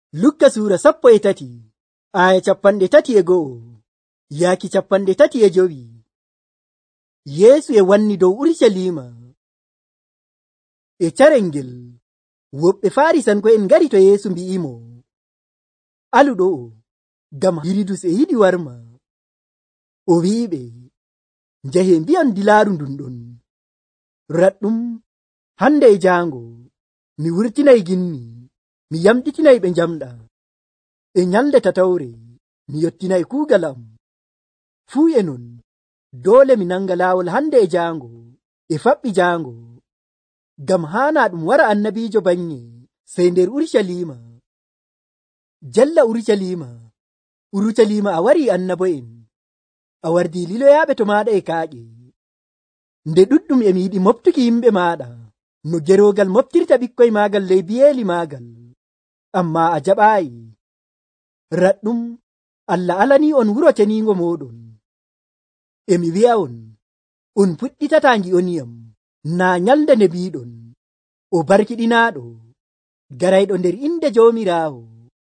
Lukka suura 13 aya 31 yaaki 35. Yesu e wanni dow Urusalima. E carengel woɓɓe Farisanko'en ngari to Yesu mbi'imo, aluɗo ngam Hiridus e yiɗi warma. O wi'iɓe, njahe mbi'on dilaaru ndun ɗon. Raɗɗum hande e jaango mi wurtinay ginni, mi yamɗitinay ɓe njamɗa. E nyalde tatawre mi yottinay kuugal am. Fuu e non doole mi nanga laawol hande e jaango e faɓɓi jaango, ngam haana ɗum wara annabiijo banye sey nder Urusalima. Jalla Urusalima a wari annabo'en, a wardi liloyaaɓe to maaɗa e kaaƴe. Nde ɗuɗɗum e mi yiɗi moftuki yimɓe maaɗa no gerogal moftirta ɓikkoy maagal ley biyeeli maagal, amma a jaɓaayi. Raɗɗum Allah alani on wuro ceniingo mooɗon. E mi wi'a on puɗɗitata ngi'oniyam naa nyalde nde mbiɗon, o barkiɗinaaɗo garayɗo nder inde Joomiraawo.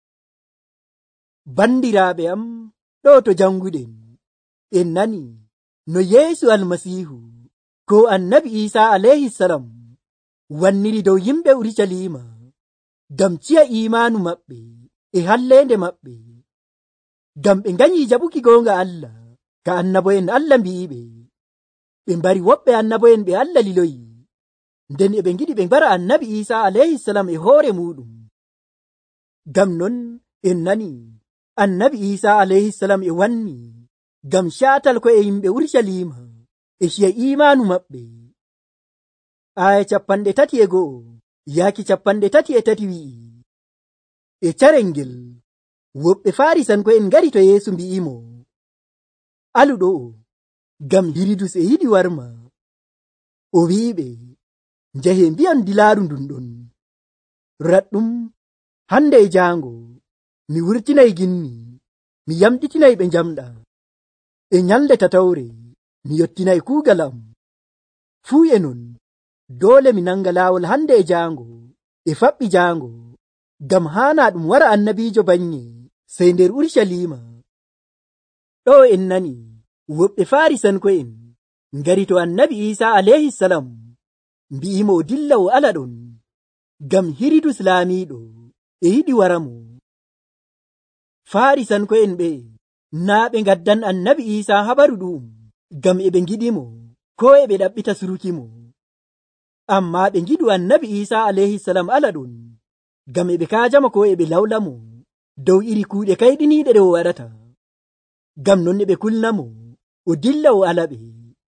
Bandiraaɓe am, ɗo to janguɗen en nani no Yeesu Almasiihu ko Annabi Iisaa alayhi salam wanniri dow yimɓe Urusalima ngam ciya imaanu maɓɓe e halleende maɓɓe, ngam ɓe nganyi jaɓuki goonga Allah ka annabo'en Allah mbi'iɓe. Ɓe mbari woɓɓe annabo'en ɓe Allah liloyi, nden e ɓe ngiɗi ɓe mbara Annabi Iisaa alayhi salam e hoore muɗum. Ngam non en nani Annabi Iisaa alayhi salam e wanni ngam shaatal ko e yimɓe Urusalima e ciya imaanu maɓɓe. Aya 31 yaaki 33 wi'i, e carengel woɓɓe Farisanko'en ngari to Yesu mbi'imo, aluɗo ngam Hiridus e yiɗi warma. O wi'iɓe, njahe mbi'on dilaaru ndun ɗon. Raɗɗum hande e jaango mi wurtinay ginni, mi yamɗitinay ɓe njamɗa. E nyalde tatawre mi yottinay kuugal am. Fuu e non doole mi nanga laawol hande e jaango e faɓɓi jaango, ngam haana ɗum wara annabiijo banye sey nder Urusalima. Ɗo en nani woɓɓe Farisanko'en ngari to Annabi Iisaa alayhi salam mbi'imo o dilla o ala ɗon, ngam Hiridus laamiiɗo e yiɗi waramo. Farisanko'en ɓe naa ɓe ngaddan Annabi Iisaa habaru ɗum ngam e ɓe ngiɗimo ko e ɓe ɗaɓɓita surukimo, amma ɓe ngiɗu Annabi Iisaa alayhi salam ala ɗon ngam e ɓe kaajama ko e ɓe lawlamo dow iri kuuɗe kayɗiniiɗe ɗe o waɗata. Ngam non e ɓe kulnamo o dilla o ala ɓe.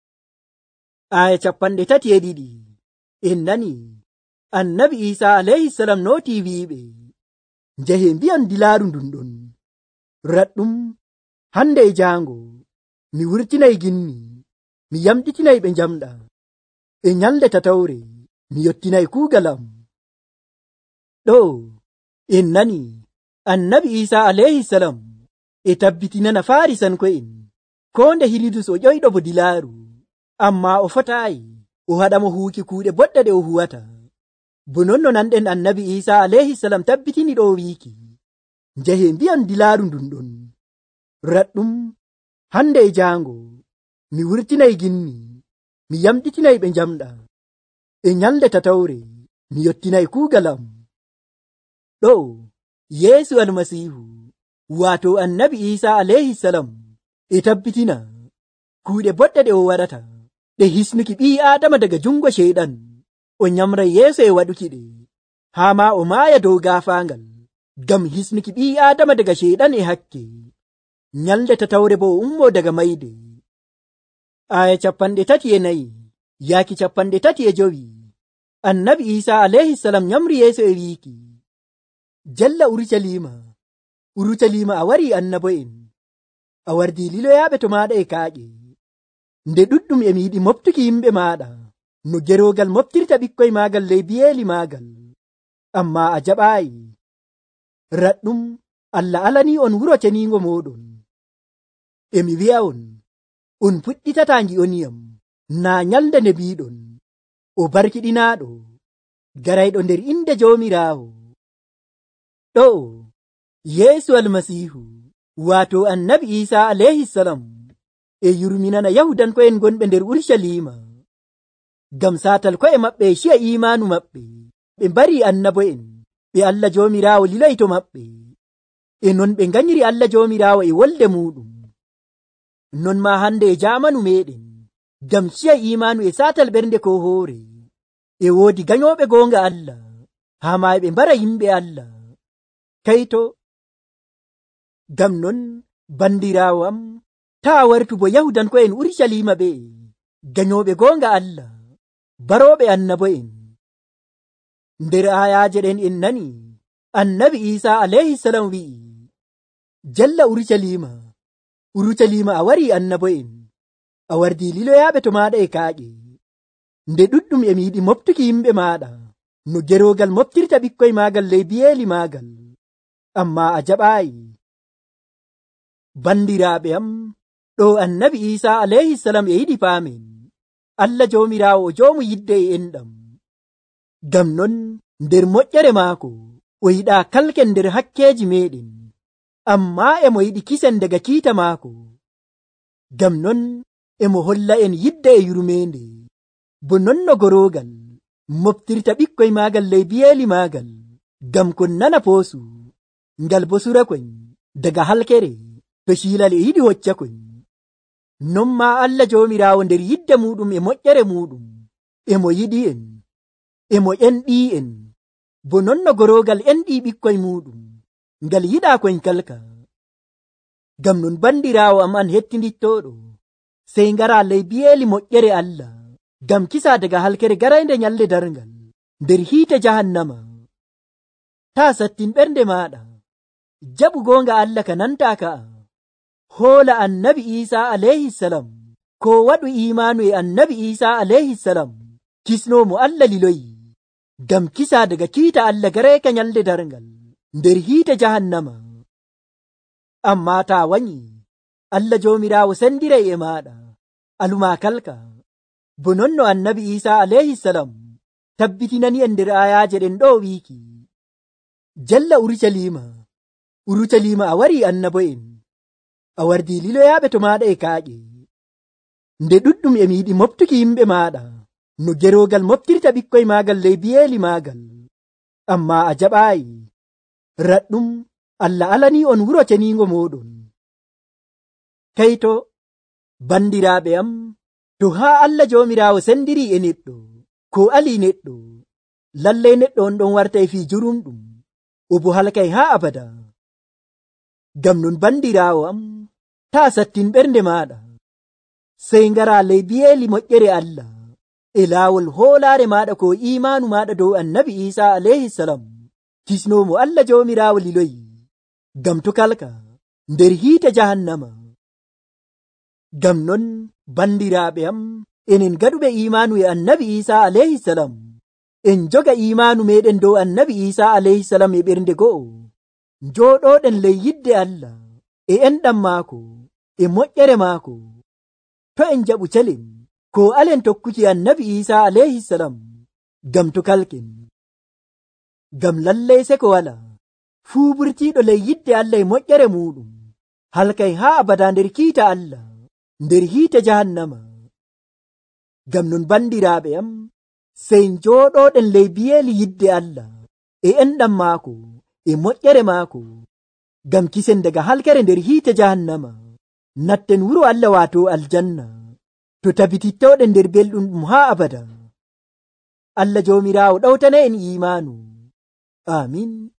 Aya 32 en nani Annabi Iisaa alayhi salam nooti wi'iɓe, njahe mbi'on dilaaru ndun ɗon. Raɗɗum hande e jaango mi wurtinay ginni, mi yamɗitinay ɓe njamɗa. E nyalde tatawre mi yottinay kuugal am. Ɗo en nani Annabi Iisaa alayhi salam e tabbitinana Farisanko'en ko nde Hiridus o ƴoyɗo bo dilaaru, amma o fotaayi o haɗamo huuki kuuɗe boɗɗe ɗe o huwata. Bo non no nanɗen Annabi Iisaa alayhi salam tabbitini ɗo wiiki, njahe mbi'on dilaaru ndun ɗon. Raɗɗum hande e jaango mi wurtinay ginni, mi yamɗitinay ɓe njamɗa. E nyalde tatawre mi yottinay kuugal am. Ɗo Yeesu Almasiihu waato Annabi Iisaa alayhi salam e tabbitina kuuɗe boɗɗe ɗe o waɗata ɗe hisnuki ɓii Aadama daga jungo sheyɗan, o nyamra yeeso e waɗuki ɗe, haa ma o maaya dow gaafaangal ngam hisnuki ɓii Aadama daga sheyɗan e hakke. Nyalde tatawre bo o ummo daga mayde. Aya 34 yaaki 35 Annabi Iisaa alayhi salam nyamri yeeso e wiiki, jalla Urusalima a wari annabo'en, a wardi liloyaaɓe to maaɗa e kaaƴe. Nde ɗuɗɗum e mi yiɗi moftuki yimɓe maaɗa no gerogal moftirta ɓikkoy maagal ley biyeeli maagal, amma a jaɓaayi. Raɗɗum Allah alani on wuro ceniingo mooɗon. E mi wi'a on puɗɗitata ngi'oniyam naa nyalde nde mbiɗon, o barkiɗinaaɗo garayɗo nder inde Joomiraawo. Ɗo Yesu almasihu wato annabi Isa alayhi salam e yurminana yahudan ko en gonɓe nder Urshalima gam satal ko e maɓɓe shi'a imanu maɓɓe ɓe mbari annabo en ɓe Allah jomirawo lilayto maɓɓe e non ɓe ganyiri Allah jomirawo e wolde muɗum. Non ma hande e jamanu meɗen gam shi'a imanu e satal ɓernde ko hoore e wodi ganyoɓe gonga Allah ha ma ɓe mbara yimɓe Allah. Kaito gam non bandirawo am ta wartu bo yahudan ko en Urshalima ɓe ganyoɓe gonga Allah baroɓe annabo en. Nder ayaje ɗen en nani annabi Isa alayhi salam wi'i jalla Urshalima a wari annabo en a wardi liloyaɓe to maɗa e kaaƴe nde ɗuɗɗum emi yiɗi moftuki yimɓe maɗa no gerogal moftirta ɓikkoy magal ley biyeli magal amma a jaɓayi. Bandiraɓe am ɗo annabi Isa alayhi salam e yiɗi paamen Allah jomirawo o jomu yidde e enɗam gam non nder moƴƴere maako o yiɗa kalken nder hakkeji meɗen amma emo yiɗi kisen daga kiita maako. Gam non emo holla en yidde e yurmende bo non no gorogal moftirta ɓikkoy magal ley biyeli magal gam kon nana poosu ngal bo surakon daga halkere to shilal e yiɗi hoccakon. Non ma Allah jomirawo nder yidde muɗum e moƴƴere muɗum emo yiɗi en emo enɗi en bo non no gorogal enɗi ɓikkoy muɗum ngal yiɗa koyn kalka. Gam non bandirawo am an hettidittoɗo sey ngara ley biyeli moƴƴere Allah gam kisa daga halkere garayde nyalle darngal nder hiite jahannama. Ta sattin ɓernde maɗa jaɓu gonga Allah ka nanta ka hola annabi Isa alayhi salam ko waɗu imanu e annabi Isa alayhi salam kisnomo Allah liloyi gam kisa daga kiita Allah gareka nyalde darngal nder hiite jahannama. Amma ta wanyi Allah jomirawo sendiray e maɗa aluma kalka bo nonno annabi Isa alayhi salam tabbitinani en nder ayaje ɗen ɗo wiki jalla Urshalima a wari annabo en a wardi liloyaɓe to maɗa e kaaƴe nde ɗuɗɗum emi yiɗi moftuki yimɓe maɗa no gerogal moftirta ɓikkoy magal ley biyeli magal amma a jaɓayi. Raɗɗum Allah alani on wuro cenigo moɗon. Kaito bandiraɓe am to ha Allah jomirawo sendiri e neɗɗo ko ali neɗɗo lallai neɗɗo on ɗon warta e fi jurumɗum o bo halkay ha abada. Gam non bandirawo am ta sattin ɓernde maɗa sey ngara ley biyeli moƴƴere Allah e laawol hoolare maɗa ko imanu maɗa dow annabi Isa alayhi salam kisnomo Allah jomirawo liloyi gam to kalka nder hiite jahannama. Gam non bandiraɓe am enen gaɗuɓe imanu e annabi Isa alayhi salam en joga imanu meɗen dow annabi Isa alayhi salam e ɓernde go'o joɗoɗen ley yidde Allah e enɗam maako e moƴƴere maako. To en jaɓu calen ko alen tokkuki annabi Isa alayhi salam gam to kalken. Gam lallai se ko wala fuu burtiɗo ley yidde Allah e moƴƴere muɗum halkay ha abada nder kiita Allah nder hiite jahannama. Gam non bandiraɓe am sey joɗoɗen ley biyeli yidde Allah e enɗam maako e moƴƴere maako gam kisen daga halkere nder hiite jahannama natten wuro Allah wato aljanna to tabitittoɗen nder belɗum ɗum ha abada. Allah jomirawo ɗawtana en imanu. Amin.